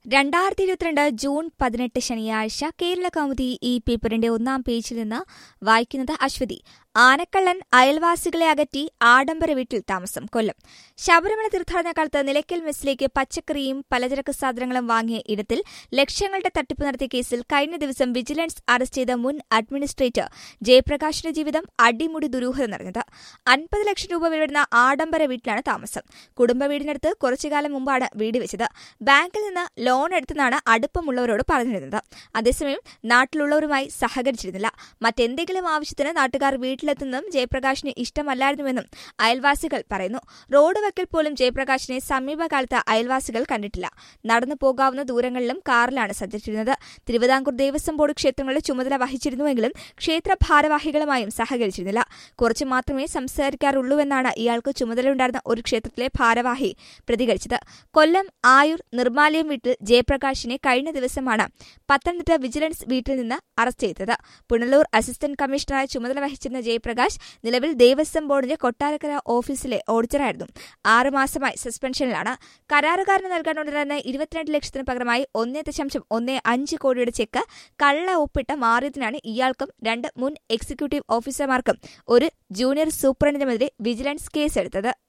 2022 June 18 ശനിയാഴ്ച കേരള കൗമുദി ഈ പേപ്പറിന്റെ ഒന്നാം പേജിൽ നിന്ന് വായിക്കുന്നത് അശ്വതി. ആനക്കള്ളൻ അയൽവാസികളെ അകറ്റി ആഡംബര വീട്ടിൽ താമസം. കൊല്ലം. ശബരിമല തീർത്ഥാടന കാലത്ത് നിലയ്ക്കൽ മെസ്സിലേക്ക് പച്ചക്കറിയും പലചരക്ക് സാധനങ്ങളും വാങ്ങിയ ഇടത്തിൽ ലക്ഷങ്ങളുടെ തട്ടിപ്പ് നടത്തിയ കേസിൽ കഴിഞ്ഞ ദിവസം വിജിലൻസ് അറസ്റ്റ് ചെയ്ത മുൻ അഡ്മിനിസ്ട്രേറ്റർ ജയപ്രകാശിന്റെ ജീവിതം അടിമുടി ദുരൂഹത നിറഞ്ഞത്. 50 ലക്ഷം രൂപ വിലവരുന്ന ആഡംബര വീട്ടിലാണ് താമസം. കുടുംബ വീടിനടുത്ത് കുറച്ചുകാലം മുമ്പാണ് വീട് വെച്ചത്. ബാങ്കിൽ നിന്ന് ലോൺ എടുത്തെന്നാണ് അടുപ്പമുള്ളവരോട് പറഞ്ഞിരുന്നത്. അതേസമയം നാട്ടിലുള്ളവരുമായി സഹകരിച്ചിരുന്നില്ല. മറ്റെന്തെങ്കിലും ആവശ്യത്തിന് നാട്ടുകാർ വീട്ടിലെത്തുന്നതും ജയപ്രകാശിന് ഇഷ്ടമല്ലായിരുന്നുവെന്നും അയൽവാസികൾ പറയുന്നു. റോഡ് വക്കിൽ പോലും ജയപ്രകാശിനെ സമീപകാലത്ത് അയൽവാസികൾ കണ്ടിട്ടില്ല. നടന്നു പോകാവുന്ന ദൂരങ്ങളിലും കാറിലാണ് സഞ്ചരിച്ചിരുന്നത്. തിരുവിതാംകൂർ ദേവസ്വം ബോർഡ് ക്ഷേത്രങ്ങളുടെ ചുമതല വഹിച്ചിരുന്നുവെങ്കിലും ക്ഷേത്ര ഭാരവാഹികളുമായും സഹകരിച്ചിരുന്നില്ല. കുറച്ചു മാത്രമേ സംസാരിക്കാറുള്ളൂവെന്നാണ് ഇയാൾക്ക് ചുമതലയുണ്ടായിരുന്ന ഒരു ക്ഷേത്രത്തിലെ ഭാരവാഹി പ്രതികരിച്ചത്. കൊല്ലം ആയൂർ നിർമ്മാലയം വീട്ടിൽ ജയപ്രകാശിനെ കഴിഞ്ഞ ദിവസമാണ് പത്തനംതിട്ട വിജിലൻസ് വീട്ടിൽ നിന്ന് അറസ്റ്റ് ചെയ്തത്. പുനലൂർ അസിസ്റ്റന്റ് കമ്മീഷണറായി ചുമതല വഹിച്ചിരുന്ന ജയപ്രകാശ് നിലവിൽ ദേവസ്വം ബോർഡിന്റെ കൊട്ടാരക്കര ഓഫീസിലെ ഓഡിറ്ററായിരുന്നു. 6 മാസമായി സസ്പെൻഷനിലാണ്. കരാറുകാരന് നൽകാനുണ്ടായിരുന്ന 22 ലക്ഷത്തിന് പകരമായി 1.15 കോടിയുടെ ചെക്ക് കള്ള ഒപ്പിട്ട് മാറിയതിനാണ് ഇയാൾക്കും 2 മുൻ എക്സിക്യൂട്ടീവ് ഓഫീസർമാർക്കും ഒരു ജൂനിയർ സൂപ്രണ്ടിനുമെതിരെ വിജിലൻസ് കേസെടുത്തത്.